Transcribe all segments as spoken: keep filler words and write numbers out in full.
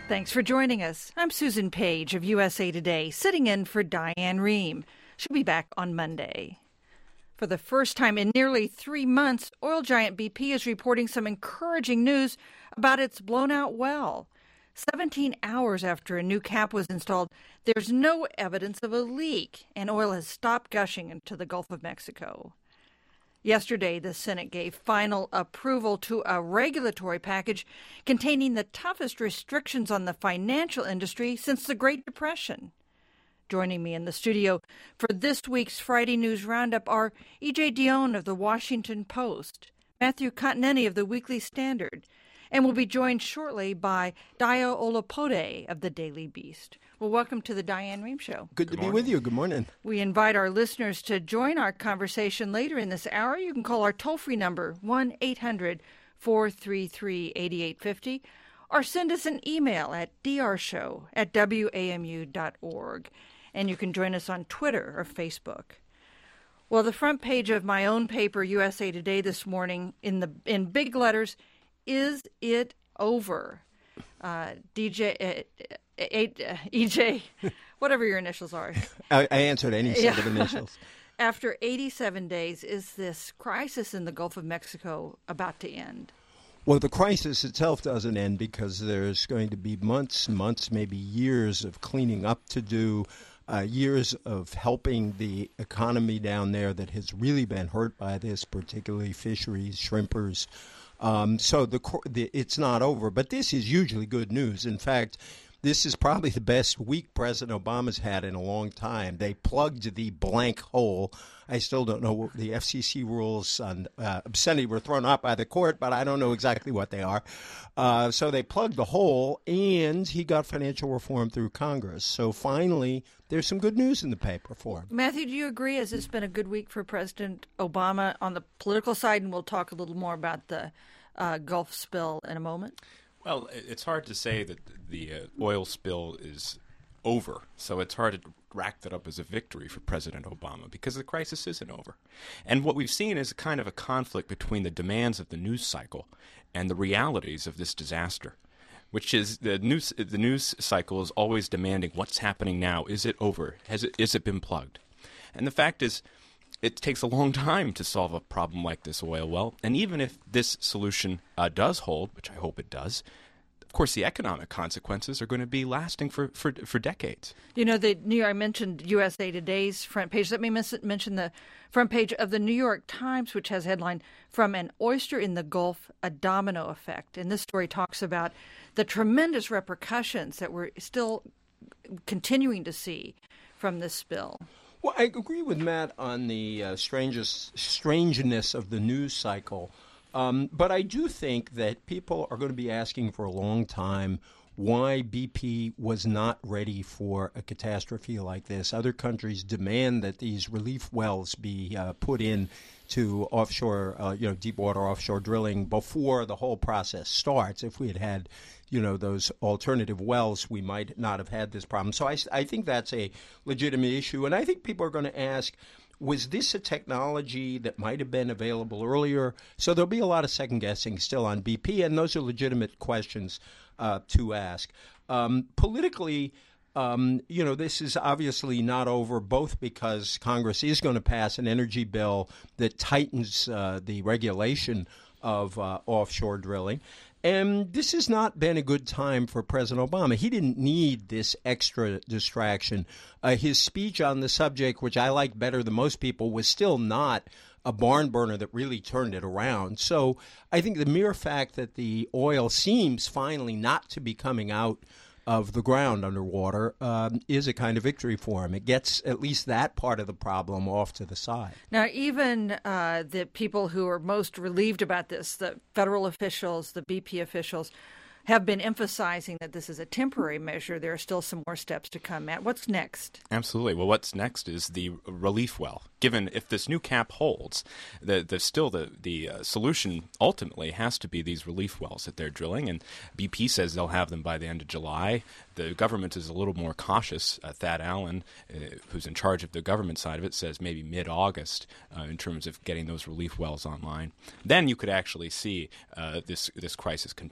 Thanks for joining us. I'm Susan Page of U S A Today, sitting in for Diane Rehm. She'll be back on Monday. For the first time in nearly three months, oil giant B P is reporting some encouraging news about its blown-out well. seventeen hours after a new cap was installed, there's no evidence of a leak, and oil has stopped gushing into the Gulf of Mexico. Yesterday, the Senate gave final approval to a regulatory package containing the toughest restrictions on the financial industry since the Great Depression. Joining me in the studio for this week's Friday News Roundup are E J Dionne of the Washington Post, Matthew Continetti of the Weekly Standard, and we'll be joined shortly by Dayo Olopode of the Daily Beast. Well, welcome to the Diane Rehm Show. Good, Good to morning. be with you. Good morning. We invite our listeners to join our conversation later in this hour. You can call our toll-free number, one eight hundred four three three eight eight five zero, or send us an email at d r show at w a m u dot org. And you can join us on Twitter or Facebook. Well, the front page of my own paper, U S A Today, this morning, in the in big letters, is it over? Uh, D J, uh, uh, E J, whatever your initials are. I, I answered any set of initials. After eighty-seven days, is this crisis in the Gulf of Mexico about to end? Well, the crisis itself doesn't end because there's going to be months, months, maybe years of cleaning up to do, uh, years of helping the economy down there that has really been hurt by this, particularly fisheries, shrimpers. Um, so the, the it's not over, but this is usually good news. In fact, this is probably the best week President Obama's had in a long time. They plugged the blank hole. I still don't know what the F C C rules on uh, obscenity were thrown out by the court, but I don't know exactly what they are. Uh, so they plugged the hole, and he got financial reform through Congress. So finally, there's some good news in the paper for him. Matthew, do you agree? Has this been a good week for President Obama on the political side? And we'll talk a little more about the uh, Gulf spill in a moment. Well, it's hard to say that the uh, oil spill is over, so it's hard to rack that up as a victory for President Obama because the crisis isn't over. And what we've seen is a kind of a conflict between the demands of the news cycle and the realities of this disaster, which is the news the news cycle is always demanding what's happening now. Is it over? Has it is it been plugged? And the fact is, it takes a long time to solve a problem like this oil well. And even if this solution uh, does hold, which I hope it does, of course, the economic consequences are going to be lasting for, for, for decades. You know, the New York, I mentioned U S A Today's front page. Let me mention the front page of the New York Times, which has headline, "From an Oyster in the Gulf, a Domino Effect." And this story talks about the tremendous repercussions that we're still continuing to see from this spill. Well, I agree with Matt on the uh, strangest, strangeness of the news cycle. Um, but I do think that people are going to be asking for a long time why B P was not ready for a catastrophe like this. Other countries demand that these relief wells be uh, put in to offshore, uh, you know, deep water offshore drilling before the whole process starts. If we had had, you know, those alternative wells, we might not have had this problem. So I, I think that's a legitimate issue. And I think people are going to ask, was this a technology that might have been available earlier? So there'll be a lot of second guessing still on B P, and those are legitimate questions uh, to ask. Um, politically, um, you know, this is obviously not over, both because Congress is going to pass an energy bill that tightens uh, the regulation of uh, offshore drilling. And this has not been a good time for President Obama. He didn't need this extra distraction. Uh, his speech on the subject, which I like better than most people, was still not a barn burner that really turned it around. So I think the mere fact that the oil seems finally not to be coming out of the ground underwater um, is a kind of victory for him. It gets at least that part of the problem off to the side. Now, even uh, the people who are most relieved about this, the federal officials, the B P officials, have been emphasizing that this is a temporary measure. There are still some more steps to come. Matt, what's next? Absolutely. Well, what's next is the relief well. Given if this new cap holds, the, the still the the uh, solution ultimately has to be these relief wells that they're drilling, and B P says they'll have them by the end of July. The government is a little more cautious. Uh, Thad Allen, uh, who's in charge of the government side of it, says maybe mid-August uh, in terms of getting those relief wells online. Then you could actually see uh, this this crisis contained.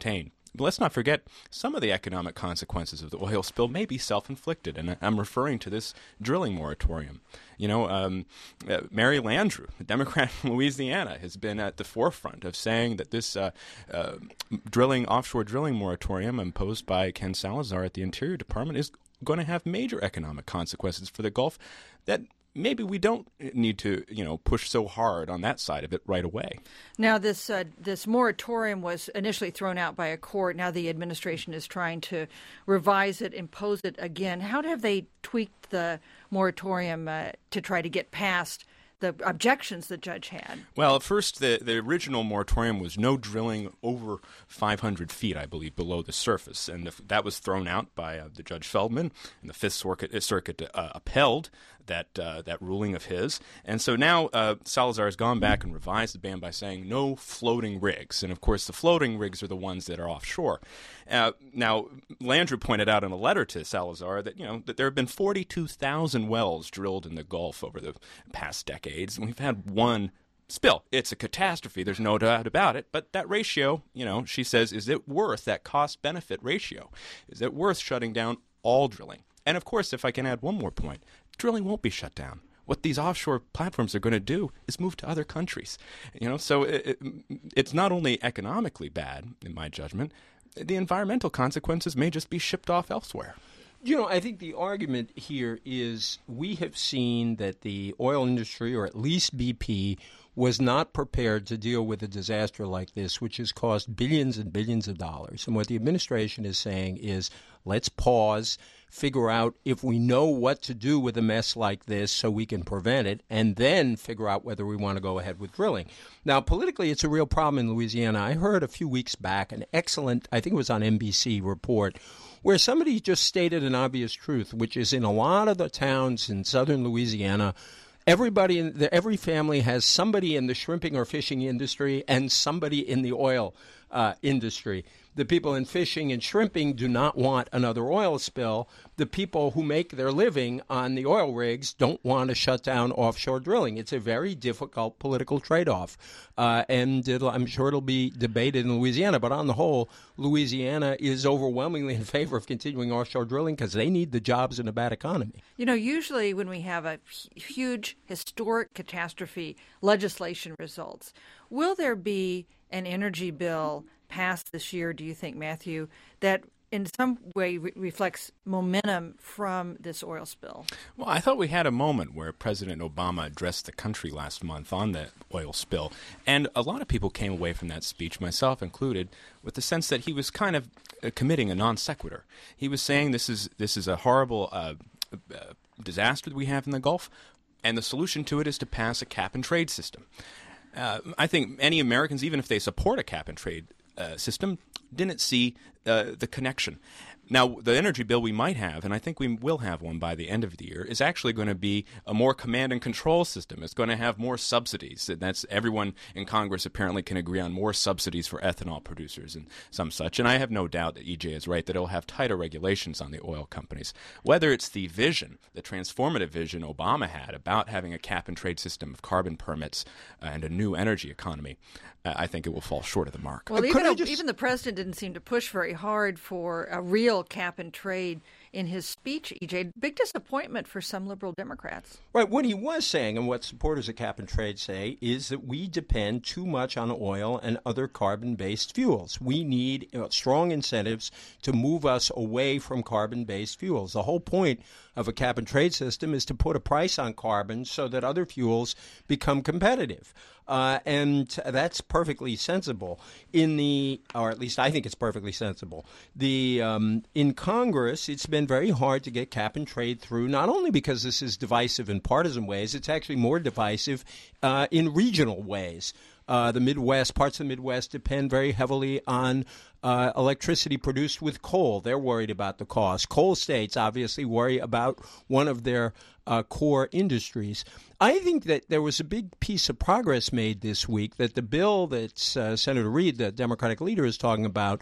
But let's not forget, some of the economic consequences of the oil spill may be self-inflicted, and I'm referring to this drilling moratorium. You know, um, uh, Mary Landrieu, a Democrat from Louisiana, has been at the forefront of saying that this uh, uh, drilling, offshore drilling moratorium imposed by Ken Salazar at the Interior Department is going to have major economic consequences for the Gulf that maybe we don't need to, you know, push so hard on that side of it right away. Now, this uh, this moratorium was initially thrown out by a court. Now the administration is trying to revise it, impose it again. How have they tweaked the moratorium uh, to try to get past the objections the judge had? Well, at first, the, the original moratorium was no drilling over five hundred feet, I believe, below the surface. And the, that was thrown out by uh, the Judge Feldman, and the Fifth Circuit, Circuit uh, upheld that uh, that ruling of his. And so now uh, Salazar has gone back and revised the ban by saying no floating rigs. And, of course, the floating rigs are the ones that are offshore. Uh, now, Landrieu pointed out in a letter to Salazar that, you know, that there have been forty-two thousand wells drilled in the Gulf over the past decades, and we've had one spill. It's a catastrophe. There's no doubt about it. But that ratio, you know, she says, is it worth that cost-benefit ratio? Is it worth shutting down all drilling? And, of course, if I can add one more point, drilling won't be shut down. What these offshore platforms are going to do is move to other countries. You know, so it, it, it's not only economically bad, in my judgment, the environmental consequences may just be shipped off elsewhere. You know, I think the argument here is we have seen that the oil industry, or at least B P, was not prepared to deal with a disaster like this, which has cost billions and billions of dollars. And what the administration is saying is, let's pause, figure out if we know what to do with a mess like this so we can prevent it, and then figure out whether we want to go ahead with drilling. Now, politically, it's a real problem in Louisiana. I heard a few weeks back an excellent, I think it was on N B C, report where somebody just stated an obvious truth, which is in a lot of the towns in southern Louisiana, everybody in the, every family has somebody in the shrimping or fishing industry and somebody in the oil uh, industry. The people in fishing and shrimping do not want another oil spill. The people who make their living on the oil rigs don't want to shut down offshore drilling. It's a very difficult political trade-off, uh, and it'll, I'm sure it'll be debated in Louisiana. But on the whole, Louisiana is overwhelmingly in favor of continuing offshore drilling because they need the jobs in a bad economy. You know, usually when we have a huge historic catastrophe, legislation results. Will there be an energy bill passed this year, do you think, Matthew, that in some way re- reflects momentum from this oil spill? Well, I thought we had a moment where President Obama addressed the country last month on the oil spill, and a lot of people came away from that speech, myself included, with the sense that he was kind of uh, committing a non sequitur. He was saying this is this is a horrible uh, uh, disaster that we have in the Gulf, and the solution to it is to pass a cap-and-trade system. Uh, I think many Americans, even if they support a cap-and-trade Uh, system, didn't see uh, the connection. Now, the energy bill we might have, and I think we will have one by the end of the year, is actually going to be a more command and control system. It's going to have more subsidies. And that's everyone in Congress apparently can agree on more subsidies for ethanol producers and some such. And I have no doubt that E J is right, that it'll have tighter regulations on the oil companies. Whether it's the vision, the transformative vision Obama had about having a cap-and-trade system of carbon permits uh, and a new energy economy, uh, I think it will fall short of the mark. Well, even, just... even the president didn't seem to push very hard for a real cap and trade in his speech, E J. Big disappointment for some liberal Democrats. Right. What he was saying, and what supporters of cap and trade say, is that we depend too much on oil and other carbon-based fuels. We need you know, strong incentives to move us away from carbon-based fuels. The whole point of a cap and trade system is to put a price on carbon so that other fuels become competitive. Uh, and that's perfectly sensible. In the, or at least I think it's perfectly sensible. The um, in Congress, it's been very hard to get cap and trade through. Not only because this is divisive in partisan ways, it's actually more divisive uh, in regional ways. Uh, the Midwest, parts of the Midwest depend very heavily on uh, electricity produced with coal. They're worried about the cost. Coal states obviously worry about one of their uh, core industries. I think that there was a big piece of progress made this week, that the bill that uh, Senator Reid, the Democratic leader, is talking about,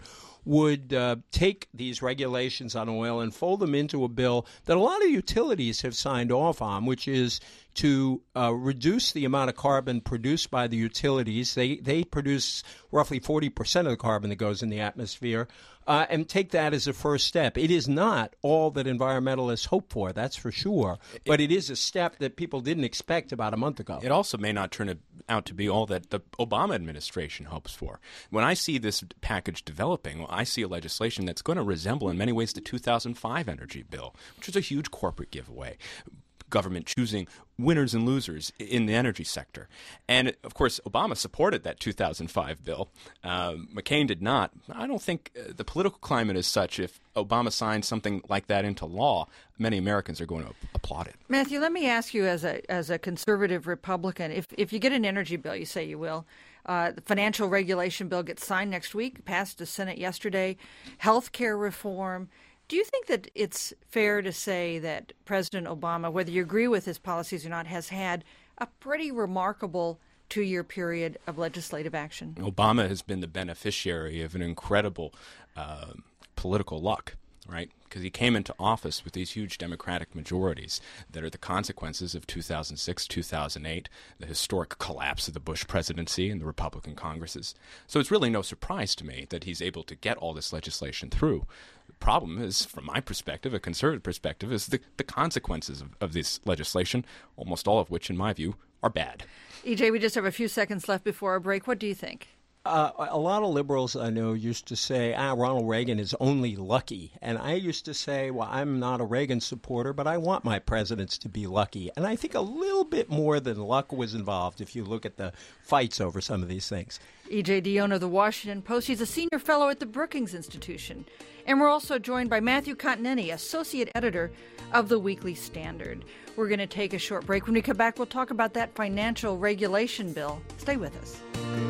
would uh, take these regulations on oil and fold them into a bill that a lot of utilities have signed off on, which is to uh, reduce the amount of carbon produced by the utilities. They they produce roughly forty percent of the carbon that goes in the atmosphere, uh, and take that as a first step. It is not all that environmentalists hope for, that's for sure, but it is a step that people didn't expect about a month ago. It also may not turn out to be all that the Obama administration hopes for. When I see this package developing, I see a legislation that's going to resemble in many ways the two thousand five energy bill, which was a huge corporate giveaway. Government choosing winners and losers in the energy sector. And, of course, Obama supported that two thousand five bill. Uh, McCain did not. I don't think uh, the political climate is such if Obama signs something like that into law, many Americans are going to applaud it. Matthew, let me ask you as a as a conservative Republican, if, if you get an energy bill, you say you will, uh, the financial regulation bill gets signed next week, passed the Senate yesterday, health care reform. Do you think that it's fair to say that President Obama, whether you agree with his policies or not, has had a pretty remarkable two-year period of legislative action? Obama has been the beneficiary of an incredible uh, political luck, right? Because he came into office with these huge Democratic majorities that are the consequences of two thousand six, two thousand eight, the historic collapse of the Bush presidency and the Republican Congresses. So it's really no surprise to me that he's able to get all this legislation through. The problem is, from my perspective, a conservative perspective, is the, the consequences of, of this legislation, almost all of which, in my view, are bad. E J, we just have a few seconds left before our break. What do you think? Uh, a lot of liberals I know used to say, ah, Ronald Reagan is only lucky. And I used to say, well, I'm not a Reagan supporter, but I want my presidents to be lucky. And I think a little bit more than luck was involved if you look at the fights over some of these things. E J Dionne of the Washington Post. He's a senior fellow at the Brookings Institution. And we're also joined by Matthew Continetti, associate editor of the Weekly Standard. We're going to take a short break. When we come back, we'll talk about that financial regulation bill. Stay with us.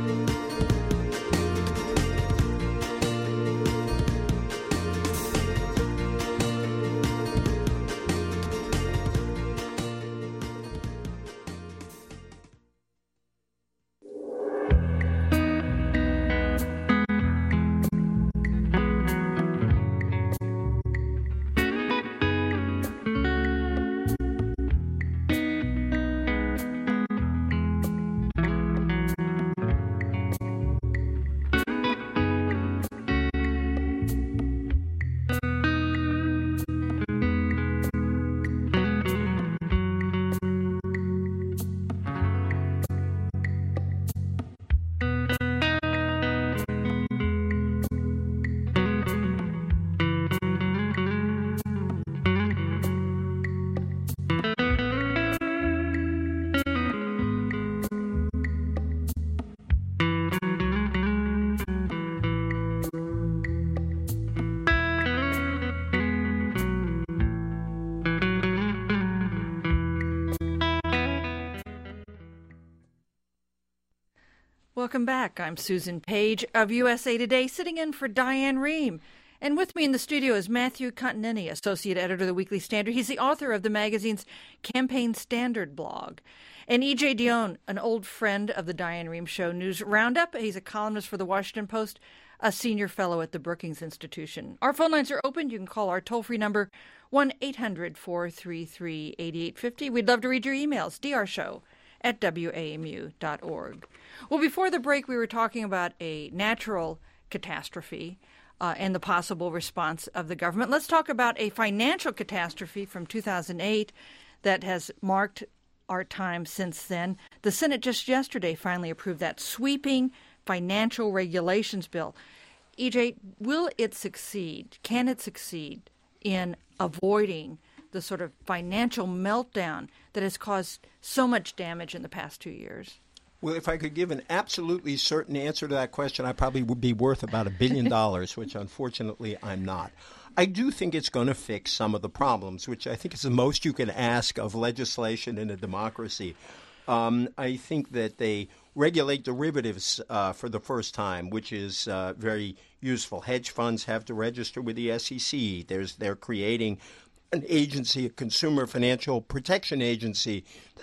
Welcome back. I'm Susan Page of U S A Today, sitting in for Diane Rehm. And with me in the studio is Matthew Continetti, associate editor of the Weekly Standard. He's the author of the magazine's Campaign Standard blog. And E J Dionne, an old friend of the Diane Rehm Show News Roundup. He's a columnist for the Washington Post, a senior fellow at the Brookings Institution. Our phone lines are open. You can call our toll-free number, one eight hundred, four three three, eight eight five zero. We'd love to read your emails, drshow at W A M U dot org. Well, before the break, we were talking about a natural catastrophe uh, and the possible response of the government. Let's talk about a financial catastrophe from two thousand eight that has marked our time since then. The Senate just yesterday finally approved that sweeping financial regulations bill. E J, will it succeed? Can it succeed in avoiding the sort of financial meltdown that has caused so much damage in the past two years? Well, if I could give an absolutely certain answer to that question, I probably would be worth about a billion dollars, which unfortunately I'm not. I do think it's going to fix some of the problems, which I think is the most you can ask of legislation in a democracy. Um, I think that they regulate derivatives uh, for the first time, which is uh, very useful. Hedge funds have to register with the S E C. There's, they're creating an agency, a consumer financial protection agency.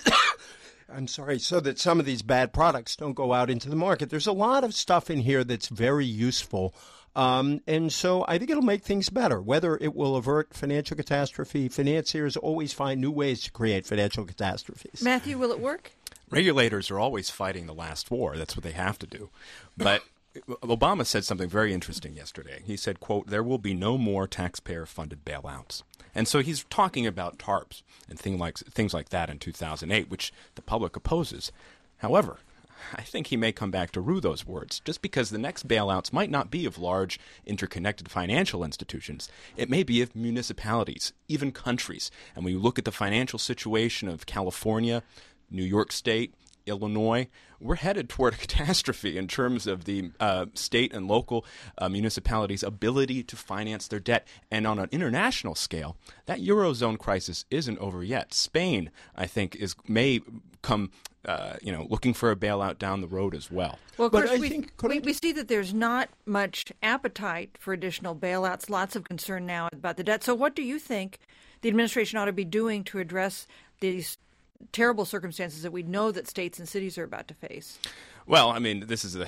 I'm sorry, so that some of these bad products don't go out into the market. There's a lot of stuff in here that's very useful. Um, and so I think it'll make things better. Whether it will avert financial catastrophe, financiers always find new ways to create financial catastrophes. Matthew, will it work? Regulators are always fighting the last war. That's what they have to do. But Obama said something very interesting yesterday. He said, quote, there will be no more taxpayer-funded bailouts. And so he's talking about TARPs and thing like, things like that in two thousand eight, which the public opposes. However, I think he may come back to rue those words, just because the next bailouts might not be of large, interconnected financial institutions. It may be of municipalities, even countries. And when you look at the financial situation of California, New York State, Illinois, we're headed toward a catastrophe in terms of the uh, state and local uh, municipalities' ability to finance their debt. And on an international scale, that Eurozone crisis isn't over yet. Spain, I think, is may come uh, you know, looking for a bailout down the road as well. Well, of but course, I we, think, we, I... we see that there's not much appetite for additional bailouts, lots of concern now about the debt. So what do you think the administration ought to be doing to address these terrible circumstances that we know that states and cities are about to face? Well, I mean, this is a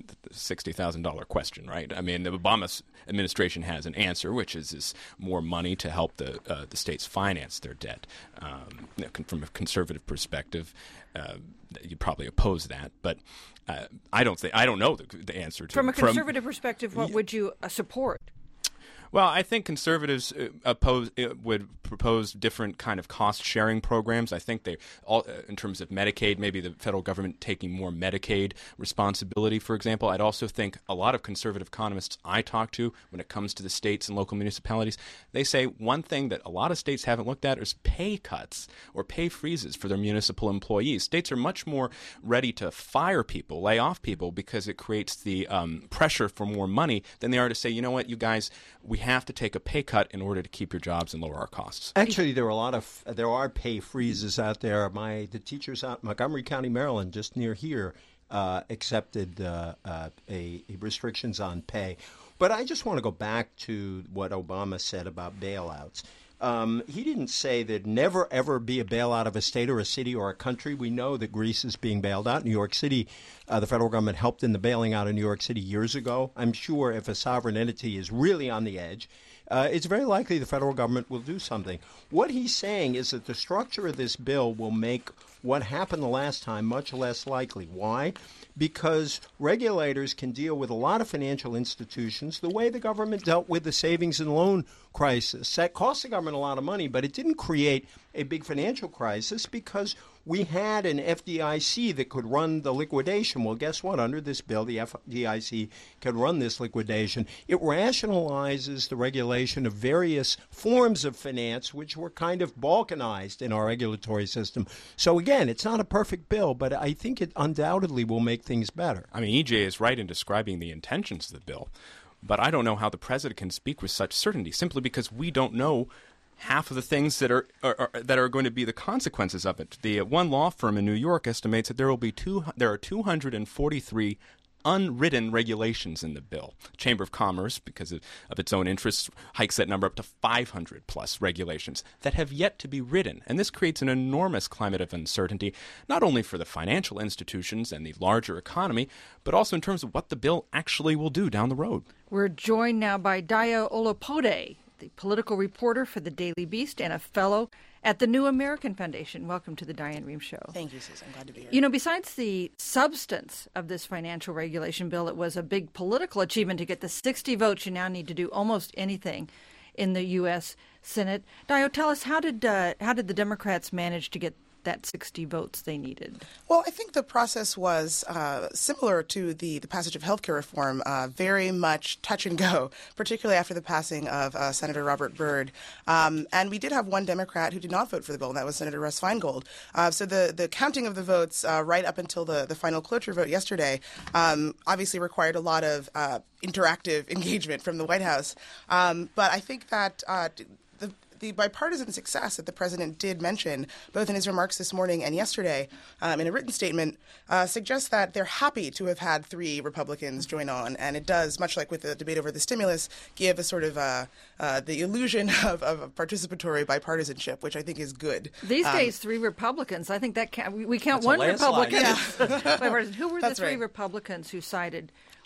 sixty thousand dollars question, right? I mean, the Obama administration has an answer, which is, is more money to help the uh, the states finance their debt. Um, you know, from a conservative perspective, uh, you probably oppose that, but uh, I don't think I don't know the, the answer to. From a conservative from, perspective, what y- would you uh, support? Well, I think conservatives uh, oppose uh, would propose different kind of cost-sharing programs. I think they, all uh, in terms of Medicaid, maybe the federal government taking more Medicaid responsibility, for example. I'd also think a lot of conservative economists I talk to, when it comes to the states and local municipalities, they say one thing that a lot of states haven't looked at is pay cuts or pay freezes for their municipal employees. States are much more ready to fire people, lay off people, because it creates the um, pressure for more money than they are to say, you know what, you guys, we have to take a pay cut in order to keep your jobs and lower our costs. Actually, there are a lot of there are pay freezes out there. My the teachers out in Montgomery County, Maryland, just near here, uh, accepted uh, uh, a, a restrictions on pay. But I just want to go back to what Obama said about bailouts. Um, he didn't say there'd never, ever be a bailout of a state or a city or a country. We know that Greece is being bailed out. New York City, uh, the federal government helped in the bailing out of New York City years ago. I'm sure if a sovereign entity is really on the edge, uh, it's very likely the federal government will do something. What he's saying is that the structure of this bill will make what happened the last time much less likely. Why? Because regulators can deal with a lot of financial institutions the way the government dealt with the savings and loan crisis. That cost the government a lot of money, but it didn't create a big financial crisis because we had an F D I C that could run the liquidation. Well, guess what? Under this bill, the F D I C can run this liquidation. It rationalizes the regulation of various forms of finance, which were kind of balkanized in our regulatory system. So, again, it's not a perfect bill, but I think it undoubtedly will make things better. I mean, E J is right in describing the intentions of the bill, but I don't know how the president can speak with such certainty, simply because we don't know half of the things that are, are, are that are going to be the consequences of it. The uh, one law firm in New York estimates that there will be two. There are two hundred forty-three unwritten regulations in the bill. Chamber of Commerce, because of, of its own interests, hikes that number up to five hundred plus regulations that have yet to be written. And this creates an enormous climate of uncertainty, not only for the financial institutions and the larger economy, but also in terms of what the bill actually will do down the road. We're joined now by Dayo Olopode, the political reporter for the Daily Beast and a fellow at the New American Foundation. Welcome to the Diane Rehm Show. Thank you, Susan. I'm glad to be here. You know, besides the substance of this financial regulation bill, it was a big political achievement to get the sixty votes you now need to do almost anything in the U S Senate. Dayo, tell us, how did uh, how did the Democrats manage to get that sixty votes they needed? Well, I think the process was uh, similar to the, the passage of healthcare reform, uh, very much touch and go, particularly after the passing of uh, Senator Robert Byrd. Um, and we did have one Democrat who did not vote for the bill, and that was Senator Russ Feingold. Uh, so the, the counting of the votes uh, right up until the, the final cloture vote yesterday um, obviously required a lot of uh, interactive engagement from the White House. Um, but I think that uh, the The bipartisan success that the president did mention, both in his remarks this morning and yesterday um, in a written statement, uh, suggests that they're happy to have had three Republicans join on. And it does, much like with the debate over the stimulus, give a sort of uh, uh, the illusion of, of participatory bipartisanship, which I think is good. These um, days, three Republicans. I think that can, we, we count That's one a landslide. Republican. Yeah. Who were the That's three right. Republicans who sided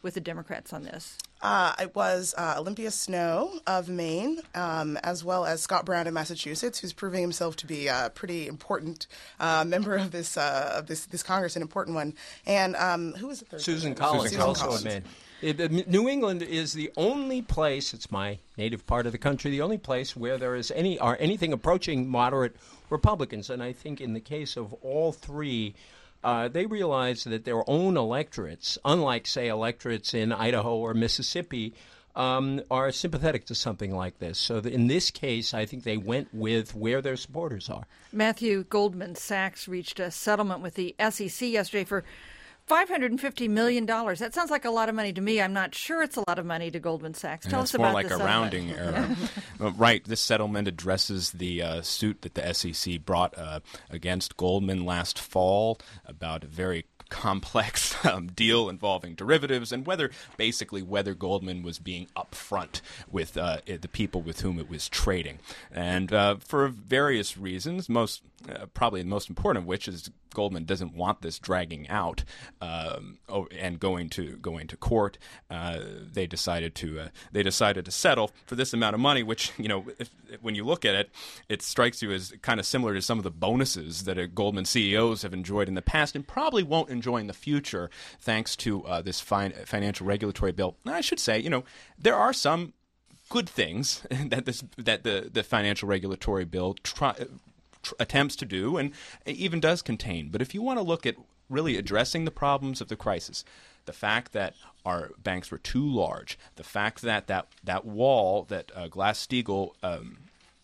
with the Democrats on this? Uh, it was uh, Olympia Snowe of Maine, um, as well as Scott Brown of Massachusetts, who's proving himself to be a pretty important uh, member of this uh, of this this Congress, an important one. And um, who was the third? Susan person? Collins, Susan also Collins. of Maine. It, uh, New England is the only place, it's my native part of the country, the only place where there is any or anything approaching moderate Republicans. And I think in the case of all three, uh, they realize that their own electorates, unlike, say, electorates in Idaho or Mississippi, um, are sympathetic to something like this. So that in this case, I think they went with where their supporters are. Matthew, Goldman Sachs reached a settlement with the S E C yesterday for five hundred fifty million dollars. That sounds like a lot of money to me. I'm not sure it's a lot of money to Goldman Sachs. Tell yeah, us it's more about like the a settlement. rounding error. uh, right. This settlement addresses the uh, suit that the S E C brought uh, against Goldman last fall about a very complex um, deal involving derivatives and whether basically whether Goldman was being upfront with uh, the people with whom it was trading. And uh, for various reasons, most uh, probably the most important of which is Goldman doesn't want this dragging out um, and going to going to court. Uh, they decided to uh, they decided to settle for this amount of money, which, you know, if, when you look at it, it strikes you as kind of similar to some of the bonuses that uh, Goldman C E Os have enjoyed in the past and probably won't enjoy in the future, thanks to uh, this fin- financial regulatory bill. And I should say, you know, there are some good things that this that the the financial regulatory bill try. Tr- attempts to do and even does contain. But if you want to look at really addressing the problems of the crisis, the fact that our banks were too large, the fact that that, that wall that uh, Glass-Steagall um,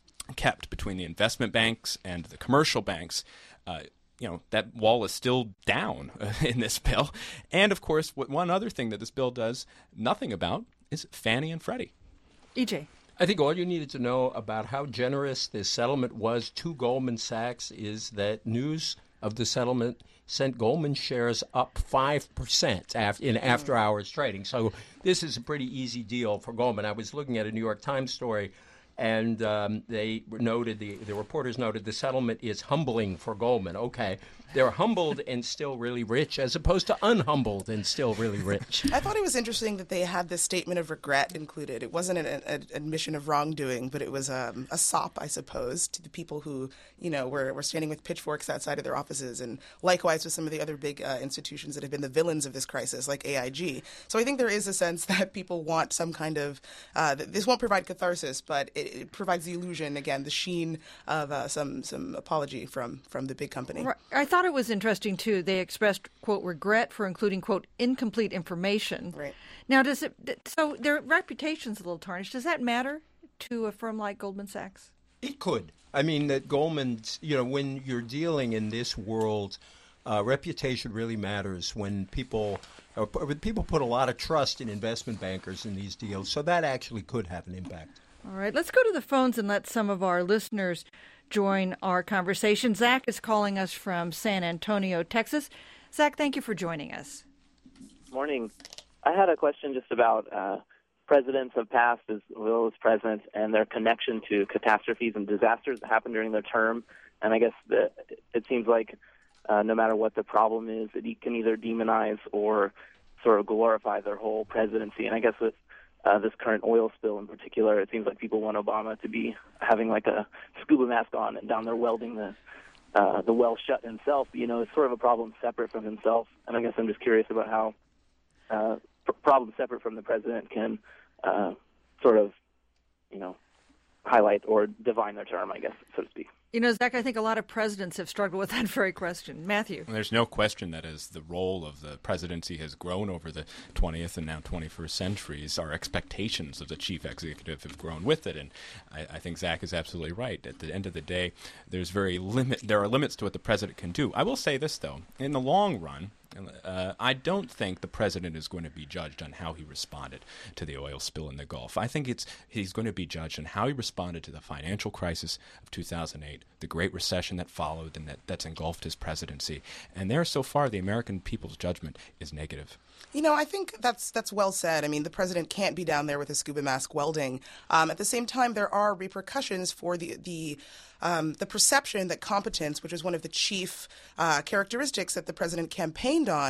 kept between the investment banks and the commercial banks, uh, you know, that wall is still down uh, in this bill. And, of course, what, one other thing that this bill does nothing about is Fannie and Freddie. E J. I think all you needed to know about how generous this settlement was to Goldman Sachs is that news of the settlement sent Goldman shares up five percent in after-hours trading. So this is a pretty easy deal for Goldman. I was looking at a New York Times story, and um, they noted, the, the reporters noted, the settlement is humbling for Goldman. Okay, they're humbled and still really rich as opposed to unhumbled and still really rich. I thought it was interesting that they had this statement of regret included. It wasn't an, an admission of wrongdoing, but it was um, a sop, I suppose, to the people who, you know, were, were standing with pitchforks outside of their offices, and likewise with some of the other big uh, institutions that have been the villains of this crisis, like A I G. So I think there is a sense that people want some kind of, uh, this won't provide catharsis, but it, it provides the illusion, again, the sheen of uh, some some apology from, from the big company. Right. I thought it was interesting, too. They expressed, quote, regret for including, quote, incomplete information. Right. Now, does it, so their reputation's a little tarnished. Does that matter to a firm like Goldman Sachs? It could. I mean, that Goldman, you know, when you're dealing in this world, uh, reputation really matters when people uh, people put a lot of trust in investment bankers in these deals. So that actually could have an impact. All right, let's go to the phones and let some of our listeners join our conversation. Zach is calling us from San Antonio, Texas. Zach, thank you for joining us. Morning. I had a question just about uh, presidents of past as well as presidents and their connection to catastrophes and disasters that happened during their term. And I guess the, it seems like uh, no matter what the problem is, it can either demonize or sort of glorify their whole presidency. And I guess with Uh, this current oil spill in particular, it seems like people want Obama to be having like a scuba mask on and down there welding the uh, the well shut himself. You know, it's sort of a problem separate from himself. And I guess I'm just curious about how uh, pr- problems separate from the president can uh, sort of, you know, highlight or divine their term, I guess, so to speak. You know, Zach, I think a lot of presidents have struggled with that very question. Matthew. There's no question that as the role of the presidency has grown over the twentieth and now twenty-first centuries, our expectations of the chief executive have grown with it. And I, I think Zach is absolutely right. At the end of the day, there's very limit. There are limits to what the president can do. I will say this, though. In the long run, Uh, I don't think the president is going to be judged on how he responded to the oil spill in the Gulf. I think it's he's going to be judged on how he responded to the financial crisis of two thousand eight, the Great Recession that followed and that, that's engulfed his presidency. And there, so far, the American people's judgment is negative. You know, I think that's that's well said. I mean, the president can't be down there with his scuba mask welding. Um, at the same time, there are repercussions for the the um, the perception that competence, which is one of the chief uh, characteristics that the president campaigned on,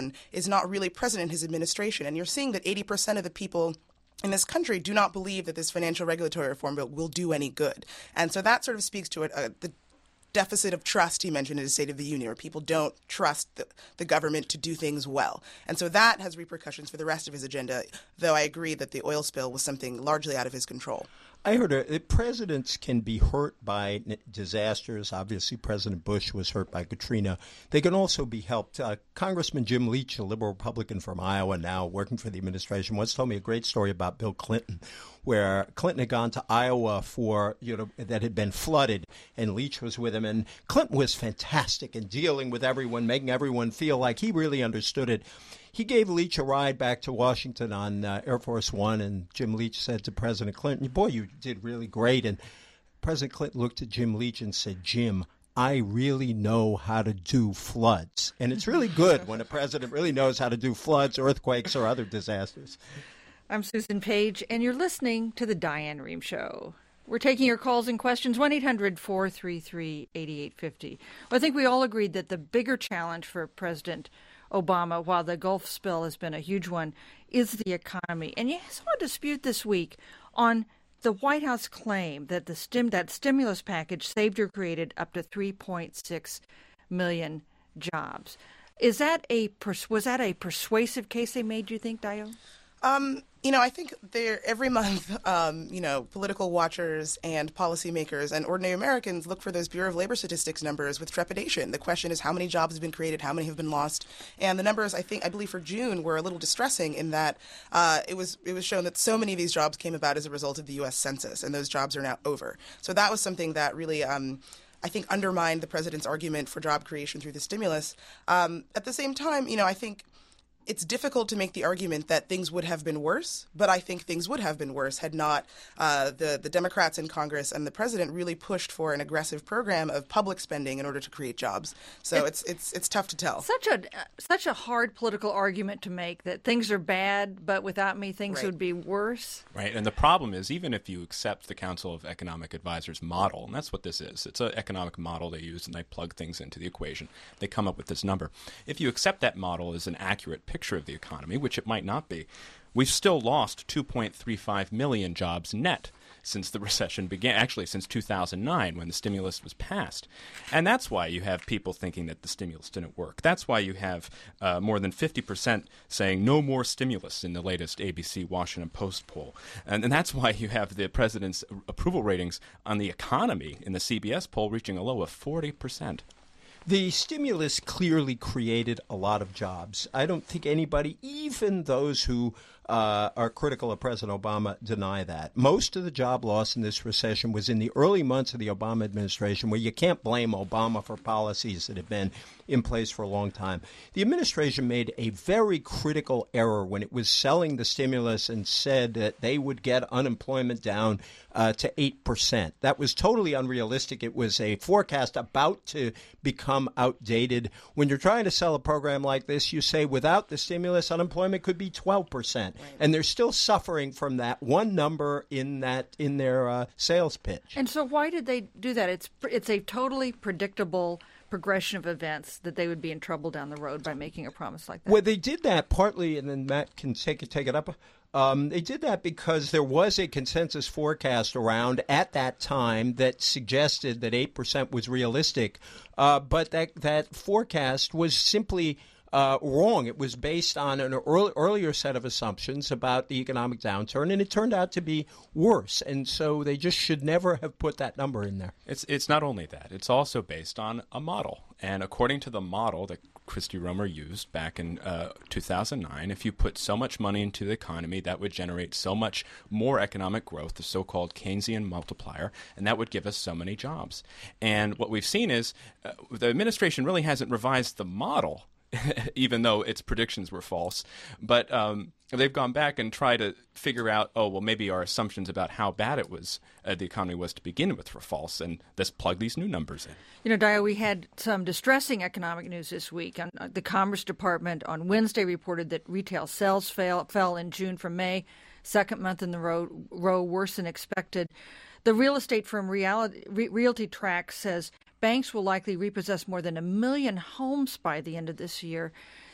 done is not really present in his administration. And you're seeing that eighty percent of the people in this country do not believe that this financial regulatory reform bill will do any good. And so that sort of speaks to it, uh, the deficit of trust he mentioned in his State of the Union, where people don't trust the, the government to do things well. And so that has repercussions for the rest of his agenda, though I agree that the oil spill was something largely out of his control. I heard uh, presidents can be hurt by n- disasters. Obviously, President Bush was hurt by Katrina. They can also be helped. Uh, Congressman Jim Leach, a liberal Republican from Iowa, now working for the administration, once told me a great story about Bill Clinton, where Clinton had gone to Iowa for, you know, that had been flooded, and Leach was with him. And Clinton was fantastic in dealing with everyone, making everyone feel like he really understood it. He gave Leach a ride back to Washington on uh, Air Force One, and Jim Leach said to President Clinton, boy, you did really great. And President Clinton looked at Jim Leach and said, Jim, I really know how to do floods. And it's really good when a president really knows how to do floods, earthquakes, or other disasters. I'm Susan Page, and you're listening to The Diane Rehm Show. We're taking your calls and questions, one eight hundred four three three eight eight five zero. Well, I think we all agreed that the bigger challenge for President Obama, while the Gulf spill has been a huge one, is the economy. And you saw a dispute this week on the White House claim that the stim that stimulus package saved or created up to three point six million jobs. Is that a was that a persuasive case they made, do you think, Dio? Um, you know, I think there every month, um, you know, political watchers and policymakers and ordinary Americans look for those Bureau of Labor Statistics numbers with trepidation. The question is how many jobs have been created, how many have been lost, and the numbers I think I believe for June were a little distressing in that uh, it was it was shown that so many of these jobs came about as a result of the U S Census, and those jobs are now over. So that was something that really. Um, I think undermined the president's argument for job creation through the stimulus. Um, at the same time, you know, I think it's difficult to make the argument that things would have been worse, but I think things would have been worse had not uh, the, the Democrats in Congress and the president really pushed for an aggressive program of public spending in order to create jobs. So it's it's it's, it's tough to tell. Such a uh, such a hard political argument to make that things are bad, but without me things Right. would be worse. Right, and the problem is even if you accept the Council of Economic Advisors model, and that's what this is, it's an economic model they use and they plug things into the equation. They come up with this number. If you accept that model as an accurate picture of the economy, which it might not be, we've still lost two point three five million jobs net since the recession began, actually since two thousand nine when the stimulus was passed. And that's why you have people thinking that the stimulus didn't work. That's why you have uh, more than fifty percent saying no more stimulus in the latest A B C Washington Post poll. And, and that's why you have the president's approval ratings on the economy in the C B S poll reaching a low of forty percent. The stimulus clearly created a lot of jobs. I don't think anybody, even those who uh, are critical of President Obama, deny that. Most of the job loss in this recession was in the early months of the Obama administration, where you can't blame Obama for policies that have been in place for a long time. The administration made a very critical error when it was selling the stimulus and said that they would get unemployment down uh, to eight percent. That was totally unrealistic. It was a forecast about to become outdated. When you're trying to sell a program like this, you say without the stimulus, unemployment could be twelve percent. Right. And they're still suffering from that one number in that in their uh, sales pitch. And so why did they do that? It's it's a totally predictable progression of events that they would be in trouble down the road by making a promise like that. Well, they did that partly, and then Matt can take it, take it up. Um, they did that because there was a consensus forecast around at that time that suggested that eight percent was realistic, uh, but that, that forecast was simply uh, wrong. It was based on an early, earlier set of assumptions about the economic downturn, and it turned out to be worse. And so they just should never have put that number in there. It's it's not only that. It's also based on a model. And according to the model that Christy Romer used back in uh, two thousand nine, if you put so much money into the economy, that would generate so much more economic growth, the so-called Keynesian multiplier, and that would give us so many jobs. And what we've seen is uh, the administration really hasn't revised the model, even though its predictions were false. But um, they've gone back and tried to figure out, oh, well, maybe our assumptions about how bad it was, uh, the economy was to begin with were false, and let's plug these new numbers in. You know, Dio, we had some distressing economic news this week. On, uh, the Commerce Department on Wednesday reported that retail sales fell, fell in June from May, second month in the row, row worse than expected. The real estate firm Reality, Re- Realty Track says banks will likely repossess more than a million homes by the end of this year.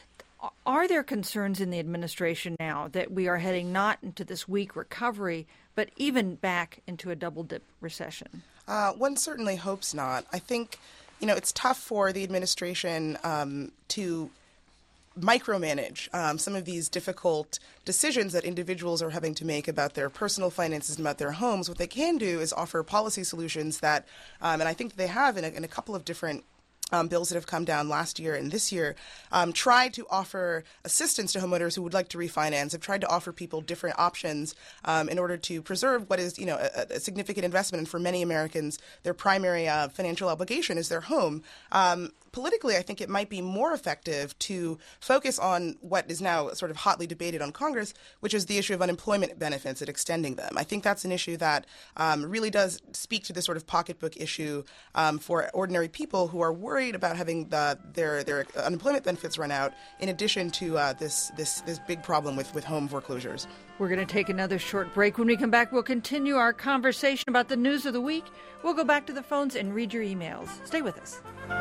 Are there concerns in the administration now that we are heading not into this weak recovery, but even back into a double-dip recession? Uh, one certainly hopes not. I think, you know, it's tough for the administration um, to micromanage um, some of these difficult decisions that individuals are having to make about their personal finances and about their homes. What they can do is offer policy solutions that, um, and I think they have in a, in a couple of different Um, bills that have come down last year and this year, um, tried to offer assistance to homeowners who would like to refinance, have tried to offer people different options um, in order to preserve what is, you know, a, a significant investment. And for many Americans, their primary uh, financial obligation is their home. Um, politically, I think it might be more effective to focus on what is now sort of hotly debated on Congress, which is the issue of unemployment benefits and extending them. I think that's an issue that um, really does speak to this sort of pocketbook issue um, for ordinary people who are worried about having the, their their unemployment benefits run out, in addition to uh, this this this big problem with, with home foreclosures. We're going to take another short break. When we come back, we'll continue our conversation about the news of the week. We'll go back to the phones and read your emails. Stay with us.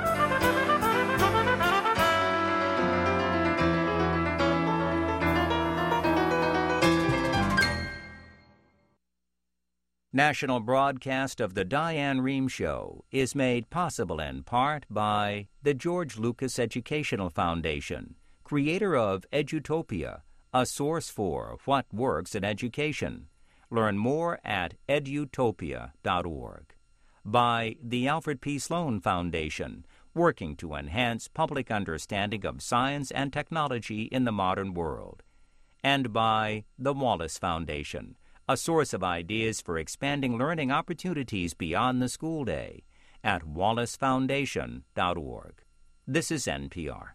National broadcast of the Diane Rehm Show is made possible in part by the George Lucas Educational Foundation, creator of Edutopia, a source for what works in education. Learn more at edutopia dot org. By the Alfred P. Sloan Foundation, working to enhance public understanding of science and technology in the modern world. And by the Wallace Foundation, a source of ideas for expanding learning opportunities beyond the school day, at wallace foundation dot org. This is N P R.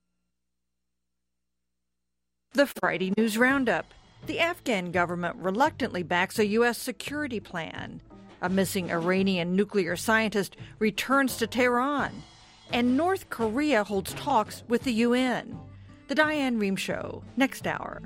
The Friday News Roundup. The Afghan government reluctantly backs a U S security plan. A missing Iranian nuclear scientist returns to Tehran. And North Korea holds talks with the U N. The Diane Rehm Show, next hour.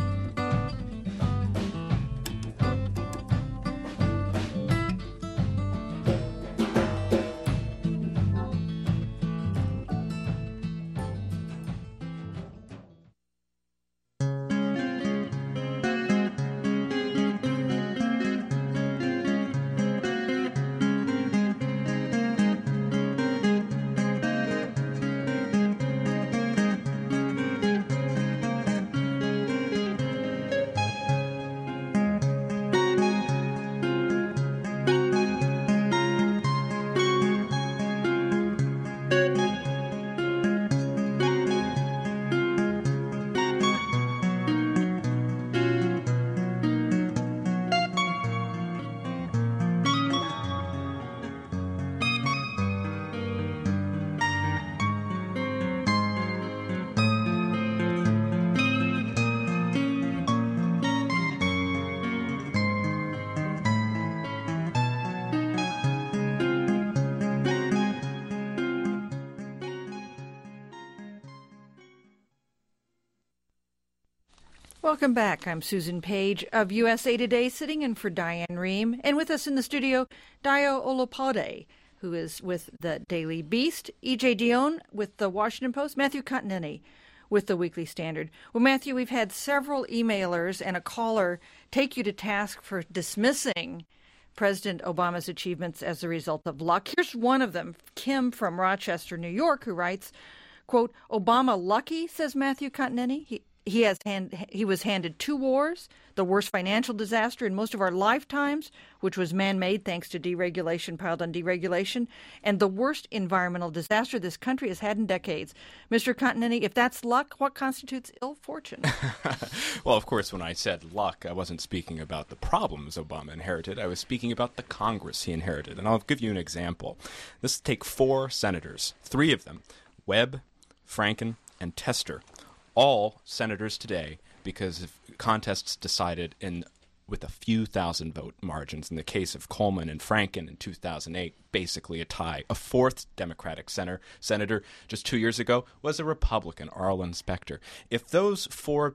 Welcome back. I'm Susan Page of U S A Today, sitting in for Diane Rehm. And with us in the studio, Dayo Olopade, who is with the Daily Beast, E J Dion with the Washington Post, Matthew Continenny with the Weekly Standard. Well, Matthew, we've had several emailers and a caller take you to task for dismissing President Obama's achievements as a result of luck. Here's one of them, Kim from Rochester, New York, who writes, quote, Obama lucky, says Matthew Continenny. He He has hand, he was handed two wars, the worst financial disaster in most of our lifetimes, which was man-made thanks to deregulation piled on deregulation, and the worst environmental disaster this country has had in decades. Mister Continenny, if that's luck, what constitutes ill fortune? Well, of course, when I said luck, I wasn't speaking about the problems Obama inherited. I was speaking about the Congress he inherited. And I'll give you an example. Let's take four senators, three of them, Webb, Franken, and Tester, all senators today because of contests decided in with a few thousand vote margins. In the case of Coleman and Franken in two thousand eight, basically a tie. A fourth Democratic senator, senator just two years ago was a Republican, Arlen Specter. If those four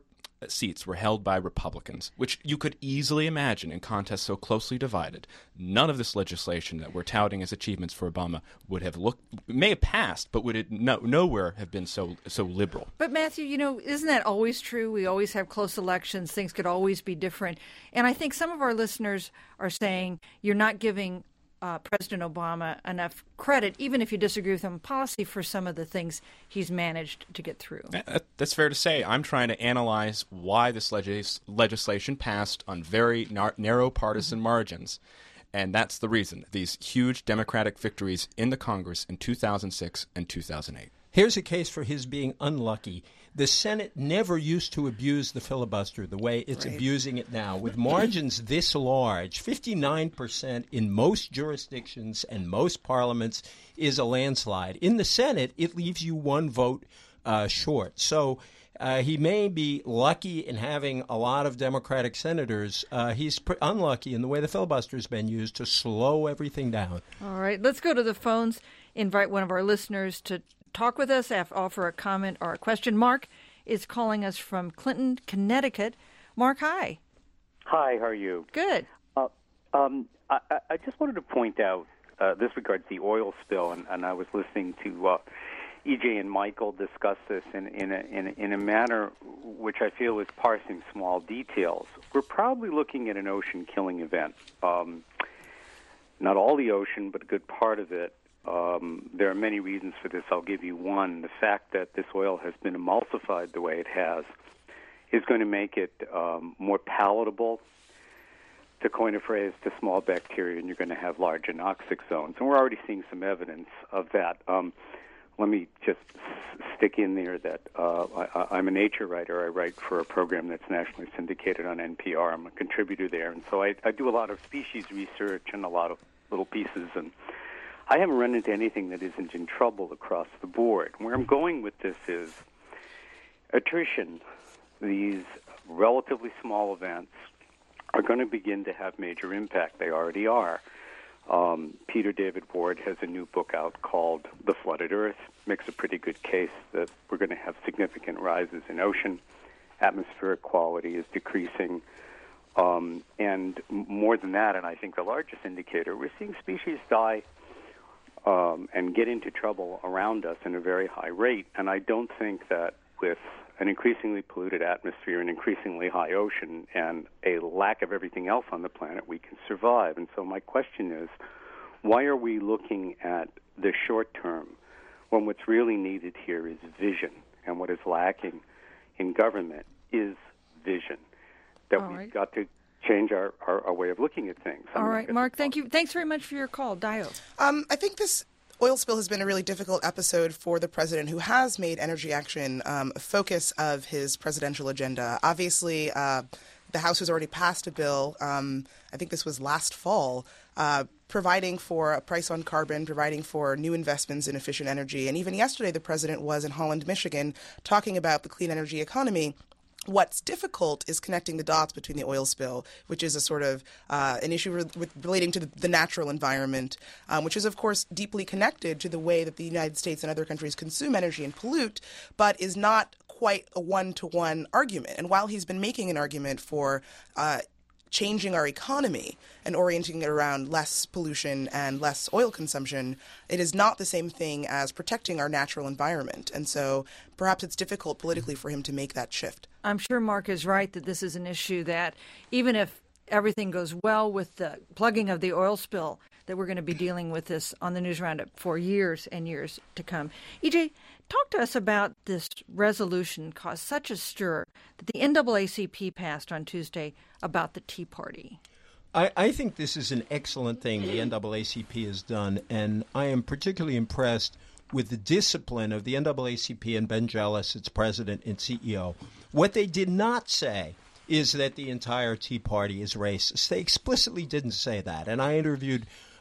seats were held by Republicans, which you could easily imagine in contests so closely divided, none of this legislation that we're touting as achievements for Obama would have looked, may have passed, but would it no, nowhere have been so so liberal. But Matthew, you know, isn't that always true? We always have close elections. Things could always be different. And I think some of our listeners are saying you're not giving Uh, President Obama enough credit, even if you disagree with him on policy, for some of the things he's managed to get through. That's fair to say. I'm trying to analyze why this legis- legislation passed on very nar- narrow partisan mm-hmm. margins. And that's the reason. These huge Democratic victories in the Congress in two thousand six and two thousand eight. Here's a case for his being unlucky. The Senate never used to abuse the filibuster the way it's right. abusing it now. With margins this large, fifty-nine percent in most jurisdictions and most parliaments is a landslide. In the Senate, it leaves you one vote uh, short. So uh, he may be lucky in having a lot of Democratic senators. Uh, he's pr- unlucky in the way the filibuster has been used to slow everything down. All right, let's go to the phones, invite one of our listeners to talk with us, offer a comment or a question. Mark is calling us from Clinton, Connecticut. Mark, hi. Hi, how are you? Good. Uh, um, I, I just wanted to point out, uh, this regards the oil spill, and, and I was listening to uh, E J and Michael discuss this in, in, a, in, a, in a manner which I feel is parsing small details. We're probably looking at an ocean-killing event. Um, not all the ocean, but a good part of it. Um, there are many reasons for this. I'll give you one. The fact that this oil has been emulsified the way it has is going to make it um, more palatable, to coin a phrase, to small bacteria, and you're going to have large anoxic zones. And we're already seeing some evidence of that. Um, let me just s- stick in there that uh, I, I'm a nature writer. I write for a program that's nationally syndicated on N P R. I'm a contributor there. And so I, I do a lot of species research and a lot of little pieces, and I haven't run into anything that isn't in trouble across the board. Where I'm going with this is attrition. These relatively small events are going to begin to have major impact. They already are. Um, Peter David Ward has a new book out called The Flooded Earth. Makes a pretty good case that we're going to have significant rises in ocean. Atmospheric quality is decreasing. Um, and more than that, and I think the largest indicator, we're seeing species die Um, and get into trouble around us in a very high rate. And I don't think that with an increasingly polluted atmosphere, an increasingly high ocean, and a lack of everything else on the planet, we can survive. And so my question is, why are we looking at the short term when what's really needed here is vision? And what is lacking in government is vision. That All we've right. got to change our, our, our way of looking at things. All right, Mark, thank you. Thanks very much for your call. Dio. Um, I think this oil spill has been a really difficult episode for the president, who has made energy action um, a focus of his presidential agenda. Obviously, uh, the House has already passed a bill, um, I think this was last fall, uh, providing for a price on carbon, providing for new investments in efficient energy. And even yesterday, the president was in Holland, Michigan, talking about the clean energy economy. What's difficult is connecting the dots between the oil spill, which is a sort of uh, an issue re- with relating to the, the natural environment, um, which is, of course, deeply connected to the way that the United States and other countries consume energy and pollute, but is not quite a one-to-one argument. And while he's been making an argument for uh, changing our economy and orienting it around less pollution and less oil consumption, it is not the same thing as protecting our natural environment. And so perhaps it's difficult politically for him to make that shift. I'm sure Mark is right that this is an issue that even if everything goes well with the plugging of the oil spill, that we're going to be dealing with this on the News Roundup for years and years to come. E J, talk to us about this resolution caused such a stir that the N double A C P passed on Tuesday about the Tea Party. I, I think this is an excellent thing the N double A C P has done, and I am particularly impressed with the discipline of the N double A C P and Ben Jealous, its president and C E O. What they did not say is that the entire Tea Party is racist. They explicitly didn't say that, and I interviewed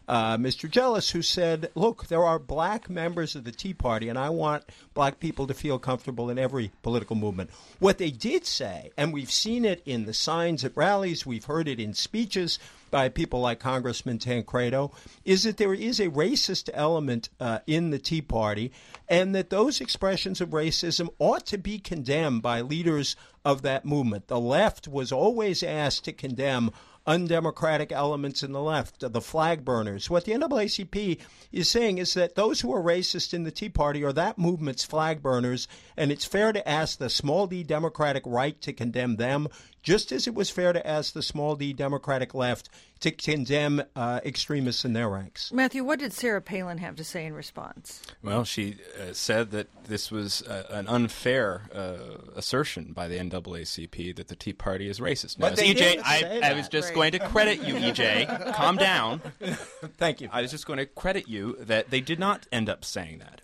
uh, Mister Jealous, who said, look, there are black members of the Tea Party, and I want black people to feel comfortable in every political movement. What they did say, and we've seen it in the signs at rallies, we've heard it in speeches by people like Congressman Tancredo, is that there is a racist element uh, in the Tea Party, and that those expressions of racism ought to be condemned by leaders of that movement. The left was always asked to condemn undemocratic elements in the left, the flag burners. What the N double A C P is saying is that those who are racist in the Tea Party are that movement's flag burners, and it's fair to ask the small d Democratic right to condemn them, just as it was fair to ask the small d Democratic left to condemn uh, extremists in their ranks. Matthew, what did Sarah Palin have to say in response? Well, she uh, said that this was uh, an unfair uh, assertion by the N double A C P that the Tea Party is racist. Now, But they E J, didn't I, say I was that. just Right. going to credit you, E J. Calm down. Thank you. I was just going to credit you that they did not end up saying that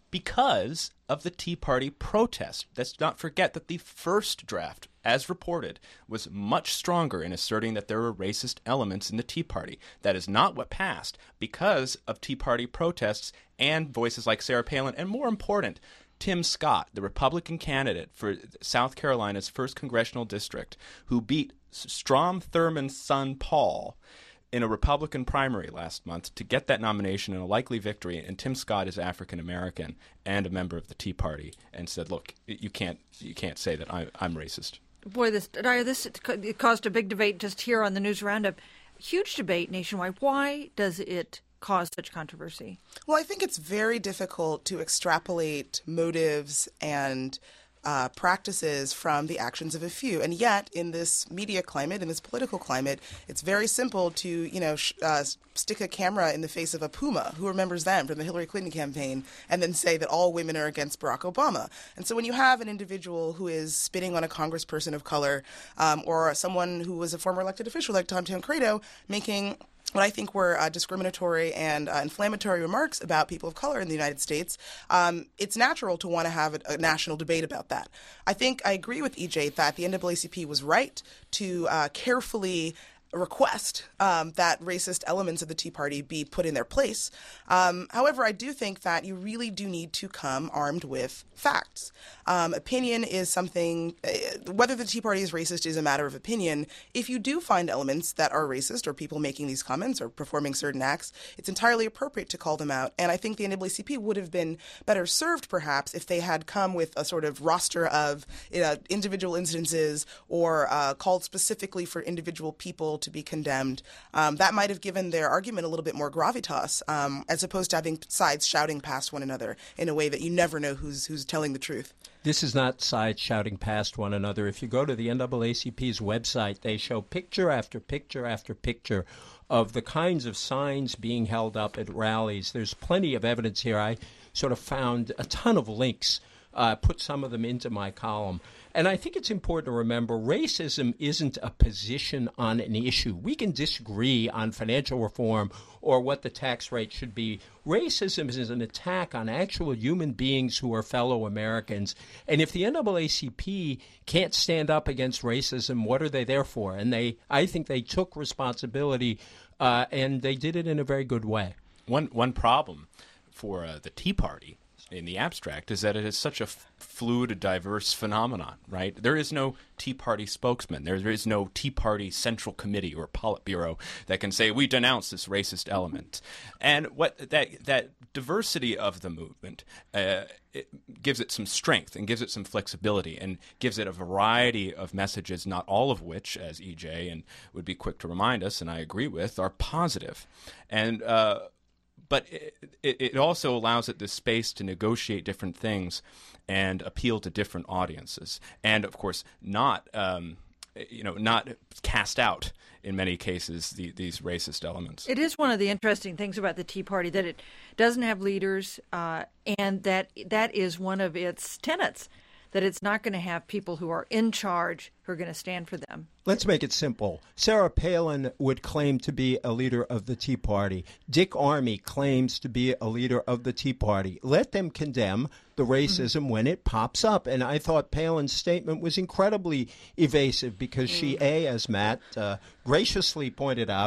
because of the Tea Party protest. Let's not forget that the first draft, as reported, was much stronger in asserting that there were racist elements in the Tea Party. That is not what passed because of Tea Party protests and voices like Sarah Palin, and more important, Tim Scott, the Republican candidate for South Carolina's first congressional district, who beat Strom Thurmond's son, Paul, in a Republican primary last month to get that nomination and a likely victory. And Tim Scott is African American and a member of the Tea Party, and said, "Look, you can't, you can't say that I, I'm racist." Boy, this Dyer, this it caused a big debate just here on the News Roundup. Huge debate nationwide. Why does it cause such controversy? Well, I think it's very difficult to extrapolate motives and uh, practices from the actions of a few. And yet, in this media climate, in this political climate, it's very simple to, you know, sh- uh, stick a camera in the face of a Puma, who remembers them from the Hillary Clinton campaign, and then say that all women are against Barack Obama. And so when you have an individual who is spitting on a congressperson of color, um, or someone who was a former elected official like Tom Tancredo making what I think were uh, discriminatory and uh, inflammatory remarks about people of color in the United States, um, it's natural to want to have a, a national debate about that. I think I agree with E J that the N double A C P was right to uh, carefully request um, that racist elements of the Tea Party be put in their place. Um, however, I do think that you really do need to come armed with facts. Um, opinion is something, uh, whether the Tea Party is racist is a matter of opinion. If you do find elements that are racist, or people making these comments or performing certain acts, it's entirely appropriate to call them out. And I think the N double A C P would have been better served, perhaps, if they had come with a sort of roster of you know, individual instances, or uh, called specifically for individual people to be condemned. Um, that might have given their argument a little bit more gravitas, um, as opposed to having sides shouting past one another in a way that you never know who's who's telling the truth. This is not sides shouting past one another. If you go to the N double A C P's website, they show picture after picture after picture of the kinds of signs being held up at rallies. There's plenty of evidence here. I sort of found a ton of links, uh, put some of them into my column. And I think it's important to remember racism isn't a position on an issue. We can disagree on financial reform or what the tax rate should be. Racism is an attack on actual human beings who are fellow Americans. And if the N double A C P can't stand up against racism, what are they there for? And they, I think they took responsibility, uh, and they did it in a very good way. One one problem for uh, the Tea Party in the abstract is that it is such a f- fluid, diverse phenomenon, right? There is no Tea Party spokesman. There is no Tea Party Central Committee or Politburo that can say, we denounce this racist element. And what that that diversity of the movement uh, it gives it some strength and gives it some flexibility and gives it a variety of messages, not all of which, as E J and would be quick to remind us, and I agree with, are positive. And uh But it, it also allows it the space to negotiate different things and appeal to different audiences, and of course, not um, you know not cast out in many cases the, these racist elements. It is one of the interesting things about the Tea Party that it doesn't have leaders, uh, and that that is one of its tenets, that it's not going to have people who are in charge who are going to stand for them. Let's make it simple. Sarah Palin would claim to be a leader of the Tea Party. Dick Armey claims to be a leader of the Tea Party. Let them condemn the racism mm-hmm. when it pops up. And I thought Palin's statement was incredibly evasive because mm. she, A, as Matt uh, graciously pointed out,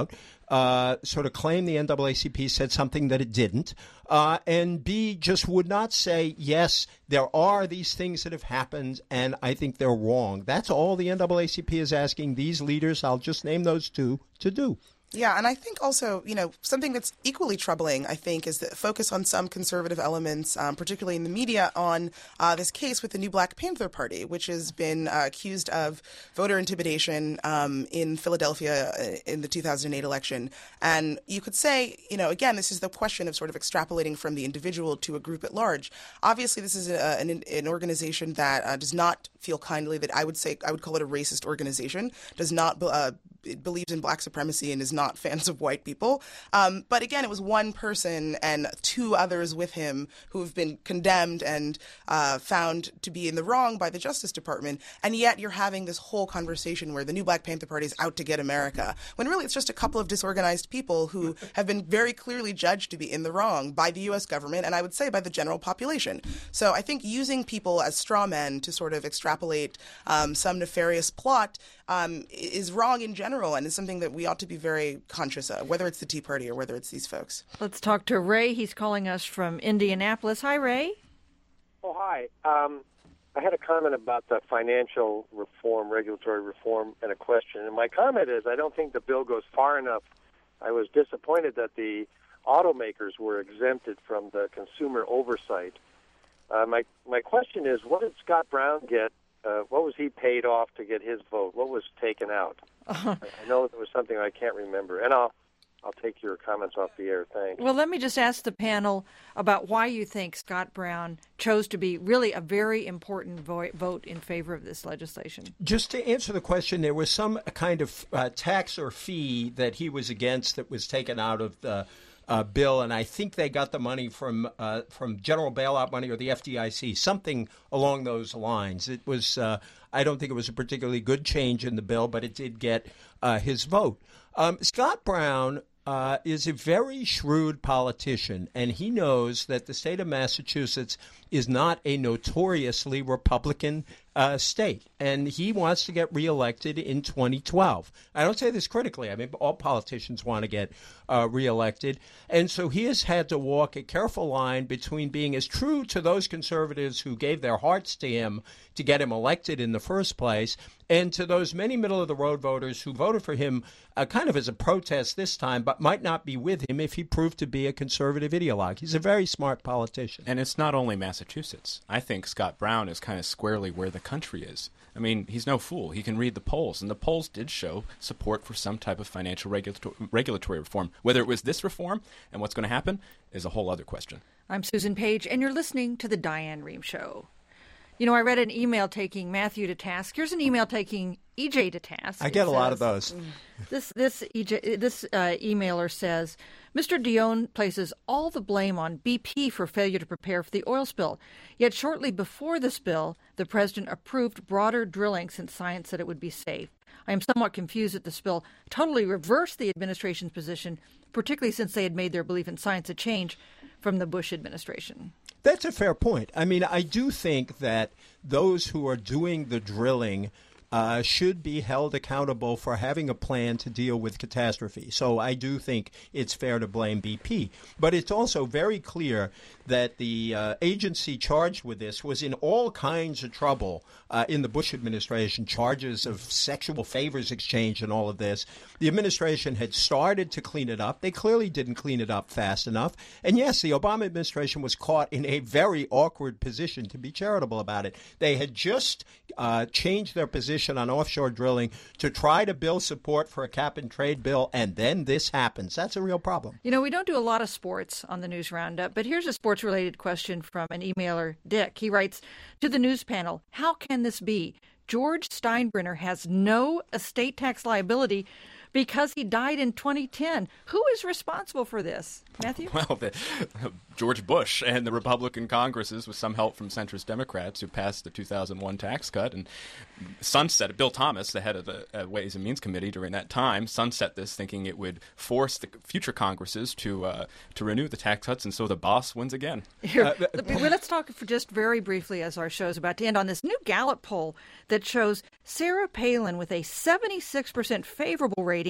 uh, sort of claim the N double A C P said something that it didn't, uh, and B, just would not say, yes, there are these things that have happened, and I think they're wrong. That's all the N double A C P is asking these leaders, I'll just name those two, to do. Yeah, and I think also, you know, something that's equally troubling, I think, is the focus on some conservative elements, um, particularly in the media, on uh, this case with the new Black Panther Party, which has been uh, accused of voter intimidation um, in Philadelphia in the two thousand eight election. And you could say, you know, again, this is the question of sort of extrapolating from the individual to a group at large. Obviously, this is a, an, an organization that uh, does not feel kindly, that I would say, I would call it a racist organization, does not uh, it believes in black supremacy and is not fans of white people. Um, but again, it was one person and two others with him who have been condemned and uh, found to be in the wrong by the Justice Department. And yet you're having this whole conversation where the new Black Panther Party is out to get America, when really it's just a couple of disorganized people who have been very clearly judged to be in the wrong by the U S government and I would say by the general population. So I think using people as straw men to sort of extrapolate um, some nefarious plot um, is wrong in general and is something that we ought to be very conscious of, whether it's the Tea Party or whether it's these folks. Let's talk to Ray. He's calling us from Indianapolis. Hi, Ray. Oh, hi. Um, I had a comment about the financial reform, regulatory reform, and a question. And my comment is I don't think the bill goes far enough. I was disappointed that the automakers were exempted from the consumer oversight. Uh, my my question is, what did Scott Brown get? Uh, what was he paid off to get his vote? What was taken out? Uh-huh. I know there was something I can't remember. And I'll I'll take your comments off the air. Thanks. Well, let me just ask the panel about why you think Scott Brown chose to be really a very important vo- vote in favor of this legislation. Just to answer the question, there was some kind of uh, tax or fee that he was against that was taken out of the uh, bill, and I think they got the money from uh, from general bailout money or the F D I C, something along those lines. It was uh, I don't think it was a particularly good change in the bill, but it did get uh, his vote. Um, Scott Brown uh, is a very shrewd politician, and he knows that the state of Massachusetts is not a notoriously Republican uh, state, and he wants to get reelected in twenty twelve. I don't say this critically. I mean, all politicians want to get uh, reelected, and so he has had to walk a careful line between being as true to those conservatives who gave their hearts to him to get him elected in the first place, and to those many middle-of-the-road voters who voted for him uh, kind of as a protest this time, but might not be with him if he proved to be a conservative ideologue. He's a very smart politician. And it's not only Massachusetts. I think Scott Brown is kind of squarely where the country is. I mean, he's no fool. He can read the polls, and the polls did show support for some type of financial regulator- regulatory reform. Whether it was this reform and what's going to happen is a whole other question. I'm Susan Page, and you're listening to The Diane Rehm Show. You know, I read an email taking Matthew to task. Here's an email taking E J to task. I get it a lot says, of those. This this E J, this uh, emailer says, Mister Dion places all the blame on B P for failure to prepare for the oil spill. Yet shortly before the spill, the president approved broader drilling since science said it would be safe. I am somewhat confused that the spill totally reversed the administration's position, particularly since they had made their belief in science a change from the Bush administration. That's a fair point. I mean, I do think that those who are doing the drilling uh, should be held accountable for having a plan to deal with catastrophe. So I do think it's fair to blame B P. But it's also very clear that the uh, agency charged with this was in all kinds of trouble uh, in the Bush administration, charges of sexual favors exchange and all of this. The administration had started to clean it up. They clearly didn't clean it up fast enough. And yes, the Obama administration was caught in a very awkward position, to be charitable about it. They had just uh, changed their position on offshore drilling to try to build support for a cap-and-trade bill, and then this happens. That's a real problem. You know, we don't do a lot of sports on the News Roundup, but here's a sports-related question from an emailer, Dick. He writes, to the news panel, how can this be? George Steinbrenner has no estate tax liability because he died in twenty ten. Who is responsible for this? Matthew? Well, the, uh, George Bush and the Republican Congresses, with some help from centrist Democrats, who passed the two thousand one tax cut and sunset. Bill Thomas, the head of the uh, Ways and Means Committee during that time, sunset this, thinking it would force the future Congresses to uh, to renew the tax cuts, and so the boss wins again. Here, uh, let's talk for just very briefly, as our show is about to end, on this new Gallup poll that shows Sarah Palin with a seventy-six percent favorable rating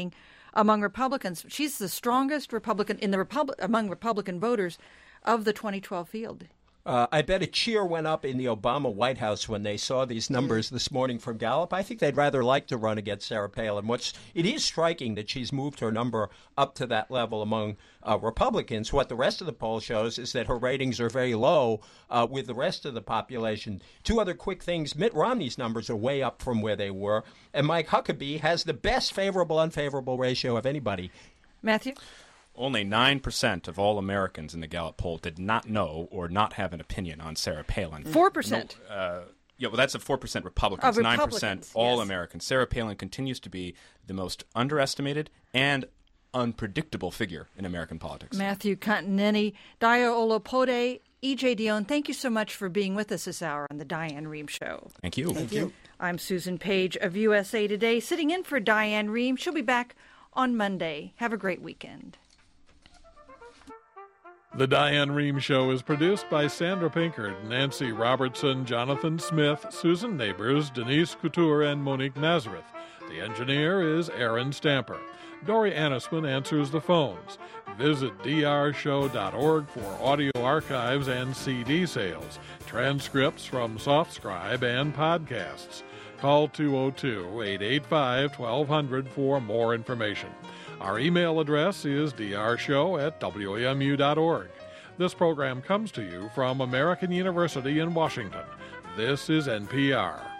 among Republicans. She's the strongest Republican in the Republic among Republican voters of the twenty twelve field. Uh, I bet a cheer went up in the Obama White House when they saw these numbers this morning from Gallup. I think they'd rather like to run against Sarah Palin. What's, it is striking that she's moved her number up to that level among uh, Republicans. What the rest of the poll shows is that her ratings are very low uh, with the rest of the population. Two other quick things. Mitt Romney's numbers are way up from where they were, and Mike Huckabee has the best favorable-unfavorable ratio of anybody. Matthew? Only nine percent of all Americans in the Gallup poll did not know or not have an opinion on Sarah Palin. four percent. No, uh, yeah, well, that's a four percent Republicans, oh, nine Republicans, percent all yes. Americans. Sarah Palin continues to be the most underestimated and unpredictable figure in American politics. Matthew Contineni, Dio Olopode, E J Dion, thank you so much for being with us this hour on the Diane Rehm Show. Thank you. Thank you. I'm Susan Page of U S A Today, sitting in for Diane Rehm. She'll be back on Monday. Have a great weekend. The Diane Rehm Show is produced by Sandra Pinkard, Nancy Robertson, Jonathan Smith, Susan Neighbors, Denise Couture, and Monique Nazareth. The engineer is Aaron Stamper. Dory Annisman answers the phones. Visit d r show dot org for audio archives and C D sales, transcripts from SoftScribe, and podcasts. Call two oh two, eight eight five, twelve hundred for more information. Our email address is d r show at w a m u dot org. This program comes to you from American University in Washington. This is N P R.